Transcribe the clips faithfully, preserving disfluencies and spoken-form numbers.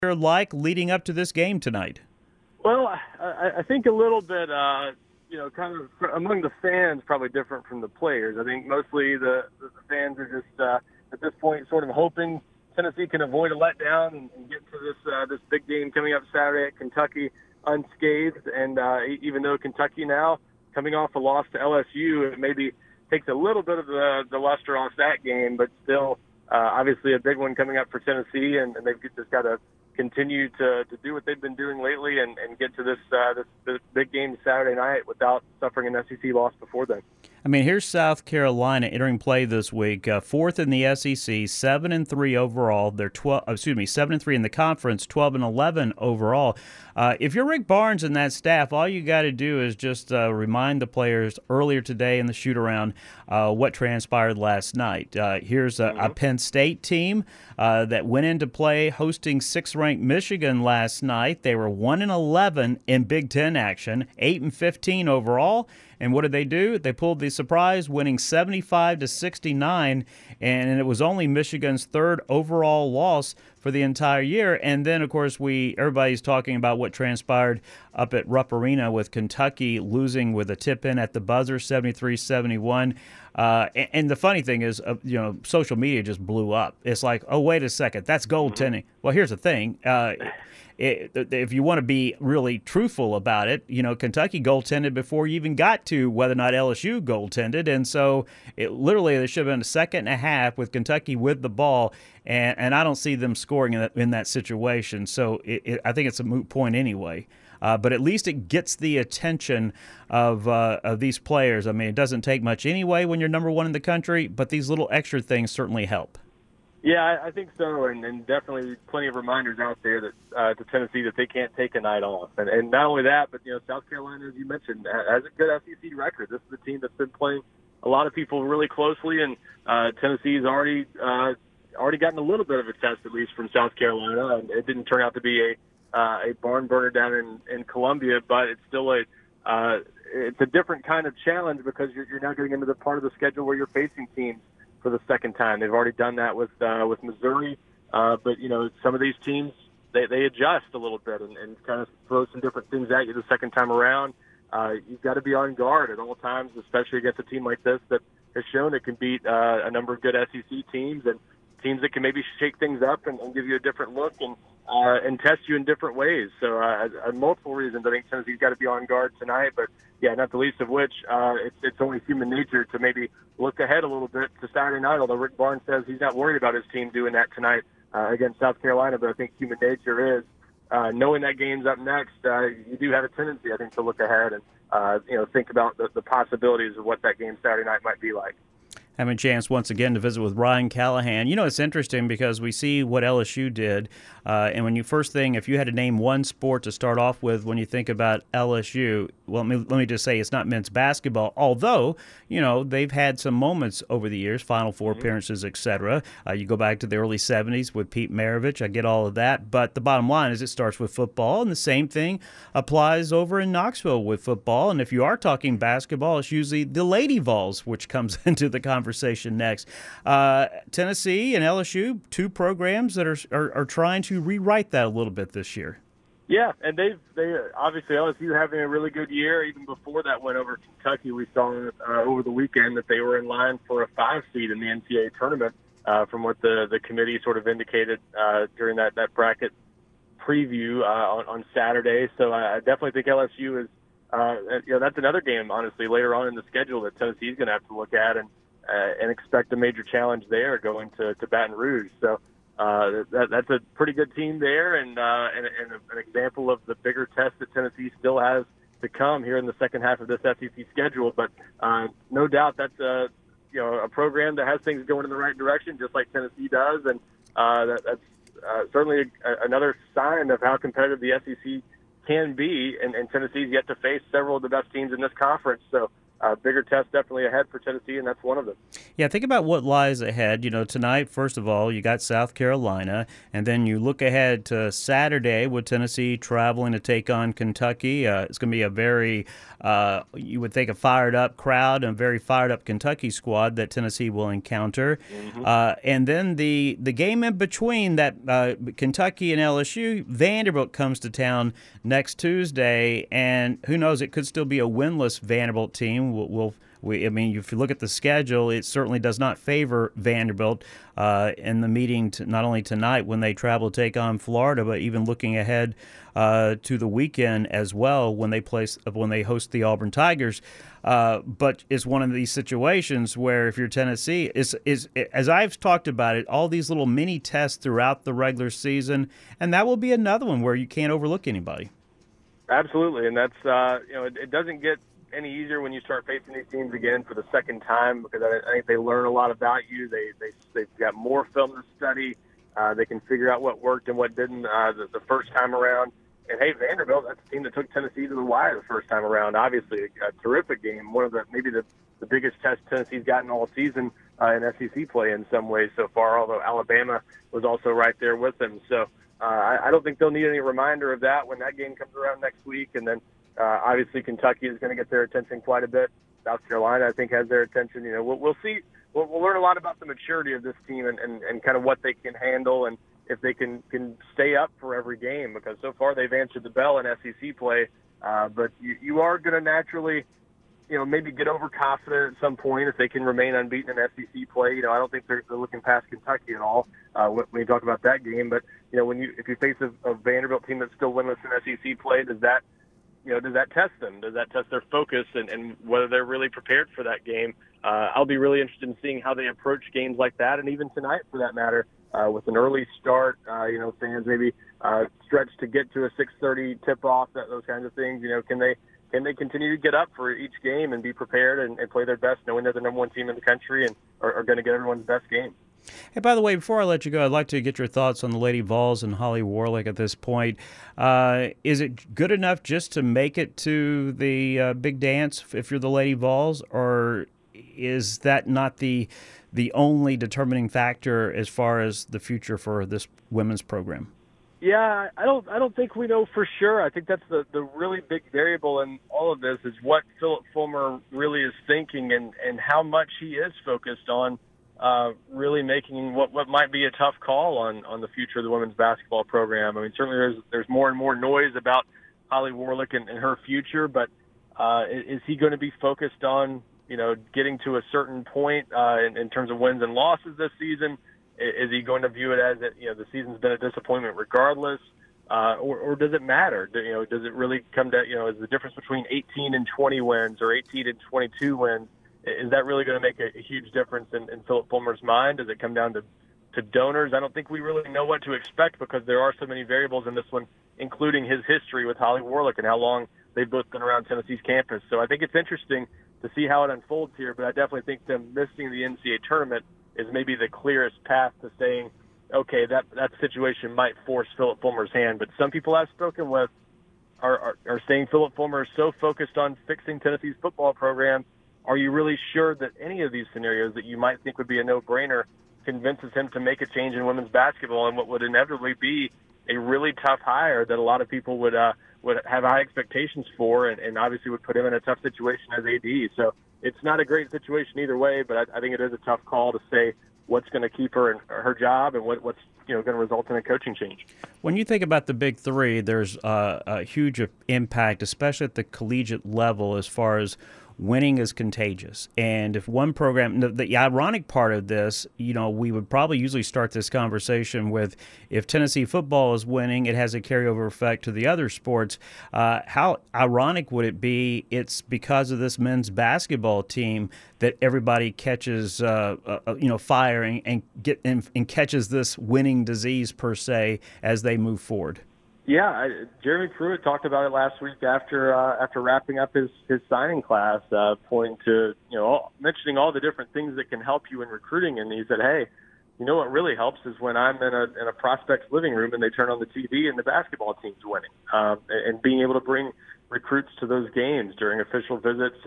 like leading up to this game tonight? Well, I, I think a little bit, uh, you know, kind of among the fans, probably different from the players. I think mostly the, the fans are just uh, at this point sort of hoping Tennessee can avoid a letdown and, and get to this uh, this big game coming up Saturday at Kentucky unscathed. And uh, even though Kentucky now coming off a loss to L S U, it maybe takes a little bit of the, the luster off that game, but still uh, obviously a big one coming up for Tennessee, and, and they've just got to continue to, to do what they've been doing lately and, and get to this, uh, this this big game Saturday night without suffering an S E C loss before then. I mean, here's South Carolina entering play this week, uh, fourth in the S E C, seven and three overall. They're twelve. Excuse me, seven and three in the conference, twelve and eleven overall. Uh, if you're Rick Barnes and that staff, all you got to do is just uh, remind the players earlier today in the shoot around uh, what transpired last night. Uh, here's a, a Penn State team uh, that went into play hosting sixth-ranked Michigan last night. They were one and eleven in Big Ten action, eight and fifteen overall. And what did they do? They pulled the surprise, winning seventy-five to sixty-nine, and it was only Michigan's third overall loss for the entire year. And then, of course, we everybody's talking about what transpired up at Rupp Arena with Kentucky losing with a tip-in at the buzzer, seventy-three seventy-one. Uh, and, and the funny thing is, uh, you know, social media just blew up. It's like, oh, wait a second, that's goaltending. Well, here's the thing. Uh, It, if you want to be really truthful about it, you know, Kentucky goaltended before you even got to whether or not L S U goaltended. And so it literally there should have been a second and a half with Kentucky with the ball. And, and I don't see them scoring in that, in that situation. So it, it, I think it's a moot point anyway. Uh, but at least it gets the attention of uh, of these players. I mean, it doesn't take much anyway when you're number one in the country, but these little extra things certainly help. Yeah, I, I think so, and, and definitely plenty of reminders out there that uh, to Tennessee that they can't take a night off. And, and not only that, but you know, South Carolina, as you mentioned, has a good S E C record. This is a team that's been playing a lot of people really closely, and uh, Tennessee's already uh, already gotten a little bit of a test, at least from South Carolina. And it didn't turn out to be a uh, a barn burner down in, in Columbia, but it's still a uh, it's a different kind of challenge because you're, you're now getting into the part of the schedule where you're facing teams for the second time. They've already done that with uh, with Missouri, uh, but you know, some of these teams they, they adjust a little bit and, and kind of throw some different things at you the second time around. Uh, you've got to be on guard at all times, especially against a team like this that has shown it can beat uh, a number of good S E C teams and teams that can maybe shake things up and, and give you a different look and uh, and test you in different ways. So uh, uh, multiple reasons I think Tennessee's got to be on guard tonight, but yeah, not the least of which uh, it's, it's only human nature to maybe look ahead a little bit to Saturday night, although Rick Barnes says he's not worried about his team doing that tonight uh, against South Carolina, but I think human nature is uh, knowing that game's up next, uh, you do have a tendency, I think, to look ahead and uh, you know think about the, the possibilities of what that game Saturday night might be like. Having a chance once again to visit with Ryan Callahan. You know, it's interesting because we see what L S U did, uh, and when you first thing, if you had to name one sport to start off with when you think about L S U, well, let me, let me just say it's not men's basketball, although, you know, they've had some moments over the years, Final Four appearances, et cetera. Uh, you go back to the early seventies with Pete Maravich, I get all of that, but the bottom line is it starts with football, and the same thing applies over in Knoxville with football, and if you are talking basketball, it's usually the Lady Vols, which comes into the conversation next. Uh, Tennessee and L S U, two programs that are, are are trying to rewrite that a little bit this year. Yeah, and they've they obviously L S U having a really good year. Even before that went over Kentucky, we saw uh, over the weekend that they were in line for a five seed in the N C double A tournament, uh, from what the the committee sort of indicated uh, during that that bracket preview uh, on, on Saturday. So I definitely think L S U is uh, you know that's another game honestly later on in the schedule that Tennessee's going to have to look at and. Uh, and expect a major challenge there going to, to Baton Rouge. So uh, that, that's a pretty good team there, and, uh, and, and an example of the bigger test that Tennessee still has to come here in the second half of this S E C schedule. But uh, no doubt that's a you know a program that has things going in the right direction, just like Tennessee does, and uh, that, that's uh, certainly a, another sign of how competitive the S E C can be. And, and Tennessee's yet to face several of the best teams in this conference. So. uh, bigger tests definitely ahead for Tennessee, and that's one of them. Yeah, think about what lies ahead. You know, tonight, first of all, you got South Carolina, and then you look ahead to Saturday with Tennessee traveling to take on Kentucky. Uh, it's going to be a very, uh, you would think, a fired-up crowd and a very fired-up Kentucky squad that Tennessee will encounter. Mm-hmm. Uh, and then the, the game in between that uh, Kentucky and L S U, Vanderbilt comes to town next Tuesday, and who knows, it could still be a winless Vanderbilt team. We'll, we'll We, I mean, if you look at the schedule, it certainly does not favor Vanderbilt uh, in the meeting to, not only tonight when they travel to take on Florida, but even looking ahead uh, to the weekend as well when they place when they host the Auburn Tigers. Uh, but it's one of these situations where if you're Tennessee, is is as I've talked about it, all these little mini tests throughout the regular season, and that will be another one where you can't overlook anybody. Absolutely, and that's uh, you know it, it doesn't get any easier when you start facing these teams again for the second time, because I, I think they learn a lot about you. They, they, they've got more film to study. Uh, they can figure out what worked and what didn't uh, the, the first time around. And, hey, Vanderbilt, that's a team that took Tennessee to the wire the first time around. Obviously, a, a terrific game, one of the maybe the, the biggest test Tennessee's gotten all season uh, in S E C play in some ways so far, although Alabama was also right there with them. So uh, I, I don't think they'll need any reminder of that when that game comes around next week. And then Uh, obviously, Kentucky is going to get their attention quite a bit. South Carolina, I think, has their attention. You know, we'll, we'll see. We'll, we'll learn a lot about the maturity of this team and, and, and kind of what they can handle and if they can, can stay up for every game, because so far they've answered the bell in S E C play. Uh, but you, you are going to naturally, you know, maybe get overconfident at some point if they can remain unbeaten in S E C play. You know, I don't think they're, they're looking past Kentucky at all uh, when, when you talk about that game. But, you know, when you if you face a, a Vanderbilt team that's still winless in S E C play, does that You know, does that test them? Does that test their focus and, and whether they're really prepared for that game? Uh, I'll be really interested in seeing how they approach games like that, and even tonight, for that matter, uh, with an early start. Uh, you know, fans maybe uh, stretch to get to a six thirty tip-off, that, those kinds of things. You know, can they can they continue to get up for each game and be prepared and, and play their best, knowing they're the number one team in the country and are, are going to get everyone's best game? Hey, by the way, before I let you go, I'd like to get your thoughts on the Lady Vols and Holly Warlick at this point. Uh, is it good enough just to make it to the uh, big dance if you're the Lady Vols, or is that not the the only determining factor as far as the future for this women's program? Yeah, I don't. I don't think we know for sure. I think that's the, the really big variable in all of this is what Philip Fulmer really is thinking and, and how much he is focused on uh, really making what, what might be a tough call on, on the future of the women's basketball program. I mean, certainly there's there's more and more noise about Holly Warlick and, and her future, but uh, is he going to be focused on you know getting to a certain point uh, in, in terms of wins and losses this season? Is he going to view it as that, you know, the season's been a disappointment regardless, uh, or, or does it matter? Do, you know, does it really come to, you know, is the difference between eighteen and twenty wins or eighteen and twenty-two wins, is that really going to make a, a huge difference in, in Philip Fulmer's mind? Does it come down to, to donors? I don't think we really know what to expect because there are so many variables in this one, including his history with Holly Warlick and how long they've both been around Tennessee's campus. So I think it's interesting to see how it unfolds here, but I definitely think them missing the N C double A tournament is maybe the clearest path to saying, okay, that that situation might force Philip Fulmer's hand. But some people I've spoken with are, are, are saying Philip Fulmer is so focused on fixing Tennessee's football program. Are you really sure that any of these scenarios that you might think would be a no-brainer convinces him to make a change in women's basketball and what would inevitably be a really tough hire that a lot of people would uh, would have high expectations for and, and obviously would put him in a tough situation as A D. So it's not a great situation either way, but I, I think it is a tough call to say what's going to keep her in her job and what, what's you know going to result in a coaching change. When you think about the big three, there's uh, a huge impact, especially at the collegiate level, as far as winning is contagious. And if one program, the, the ironic part of this, you know, we would probably usually start this conversation with if Tennessee football is winning, it has a carryover effect to the other sports. Uh, how ironic would it be it's because of this men's basketball team that everybody catches, uh, uh, you know, fire and, and, get, and, and catches this winning disease per se as they move forward? Yeah, I, Jeremy Pruitt talked about it last week after uh, after wrapping up his, his signing class, uh, pointing to, you know, all, mentioning all the different things that can help you in recruiting. And he said, hey, you know what really helps is when I'm in a in a prospect's living room and they turn on the T V and the basketball team's winning, um, and, and being able to bring recruits to those games during official visits and,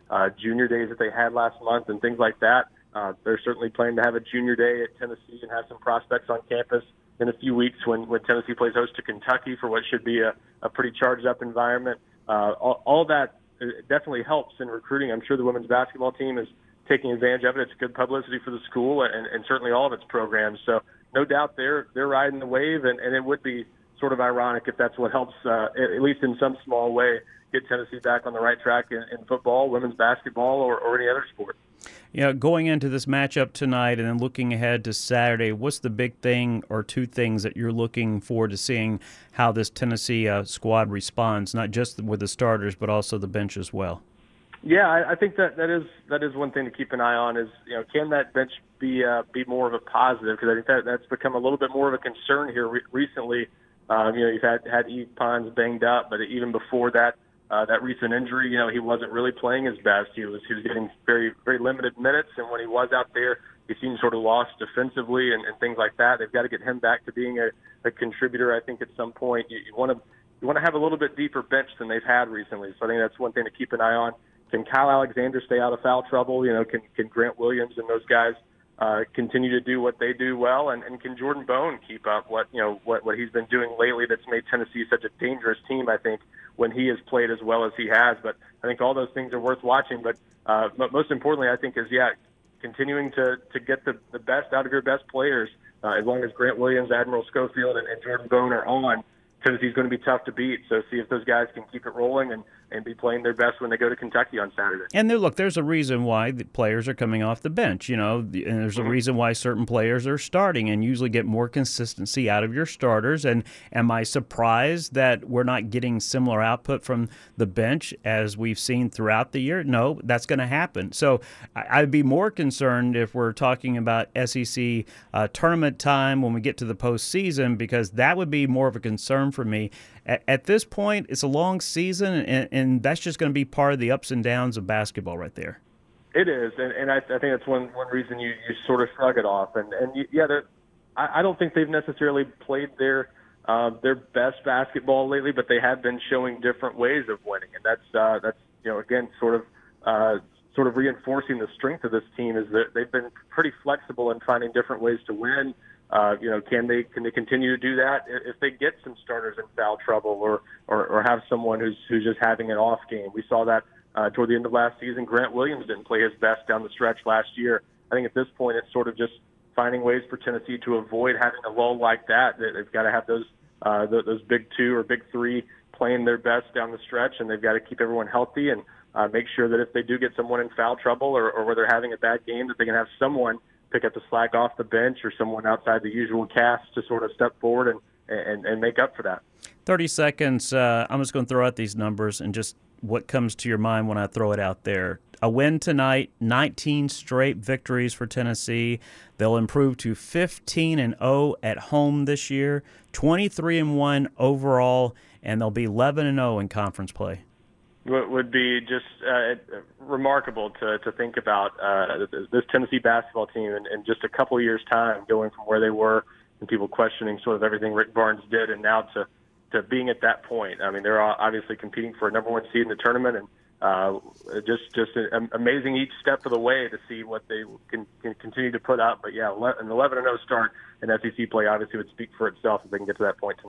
uh, junior days that they had last month and things like that. Uh, they're certainly planning to have a junior day at Tennessee and have some prospects on campus in a few weeks when, when Tennessee plays host to Kentucky for what should be a, a pretty charged-up environment. Uh, all, all that definitely helps in recruiting. I'm sure the women's basketball team is taking advantage of it. It's good publicity for the school and, and certainly all of its programs. So no doubt they're they're riding the wave, and, and it would be sort of ironic if that's what helps, uh, at least in some small way, get Tennessee back on the right track in, in football, women's basketball, or, or any other sport. Yeah, going into this matchup tonight and then looking ahead to Saturday, what's the big thing or two things that you're looking forward to seeing how this Tennessee uh, squad responds, not just with the starters but also the bench as well? Yeah, I, I think that, that is that is one thing to keep an eye on. Is you know, can that bench be uh, be more of a positive? Because I think that that's become a little bit more of a concern here re- recently. Um, you know, you've had had Eve Pons banged up, but even before that, uh, that recent injury, you know, he wasn't really playing his best. He was he was getting very very limited minutes, and when he was out there, he seemed sort of lost defensively and, and things like that. They've got to get him back to being a, a contributor. I think at some point you, you want to you want to have a little bit deeper bench than they've had recently. So I think that's one thing to keep an eye on. Can Kyle Alexander stay out of foul trouble? You know, can can Grant Williams and those guys uh, continue to do what they do well? And, and can Jordan Bone keep up what you know what, what he's been doing lately? That's made Tennessee such a dangerous team. I think when he has played as well as he has. But I think all those things are worth watching. But uh, most importantly, I think is yeah, continuing to to get the the best out of your best players. Uh, as long as Grant Williams, Admiral Schofield, and, and Jordan Bone are on, Tennessee's going to be tough to beat. So see if those guys can keep it rolling and, and be playing their best when they go to Kentucky on Saturday. And there, look, there's a reason why the players are coming off the bench, you know, and there's a Mm-hmm. reason why certain players are starting and usually get more consistency out of your starters. And am I surprised that we're not getting similar output from the bench as we've seen throughout the year? No, that's going to happen. So I- I'd be more concerned if we're talking about S E C uh, tournament time when we get to the postseason, because that would be more of a concern for me. At, at this point, it's a long season, and, and that's just going to be part of the ups and downs of basketball right there. It is, and, and I, I think that's one one reason you, you sort of shrug it off. And and you, yeah, I, I don't think they've necessarily played their uh, their best basketball lately, but they have been showing different ways of winning, and that's uh, that's you know again sort of uh, sort of reinforcing the strength of this team is that they've been pretty flexible in finding different ways to win. Uh, you know, can they can they continue to do that if they get some starters in foul trouble or, or, or have someone who's who's just having an off game? We saw that uh, toward the end of last season. Grant Williams didn't play his best down the stretch last year. I think at this point it's sort of just finding ways for Tennessee to avoid having a lull like that. They've got to have those uh, those big two or big three playing their best down the stretch, and they've got to keep everyone healthy and uh, make sure that if they do get someone in foul trouble or, or where they're having a bad game, that they can have someone pick up the slack off the bench or someone outside the usual cast to sort of step forward and, and, and make up for that. thirty seconds. Uh, I'm just going to throw out these numbers and just what comes to your mind when I throw it out there. A win tonight, nineteen straight victories for Tennessee. They'll improve to fifteen and oh at home this year, twenty-three and one overall, and they'll be eleven and oh in conference play. What would be just uh, remarkable to, to think about uh, this Tennessee basketball team in, in just a couple of years' time, going from where they were and people questioning sort of everything Rick Barnes did, and now to, to being at that point. I mean, they're obviously competing for a number one seed in the tournament, and uh, just just amazing each step of the way to see what they can, can continue to put up. But yeah, an eleven and oh start in S E C play obviously would speak for itself if they can get to that point tonight.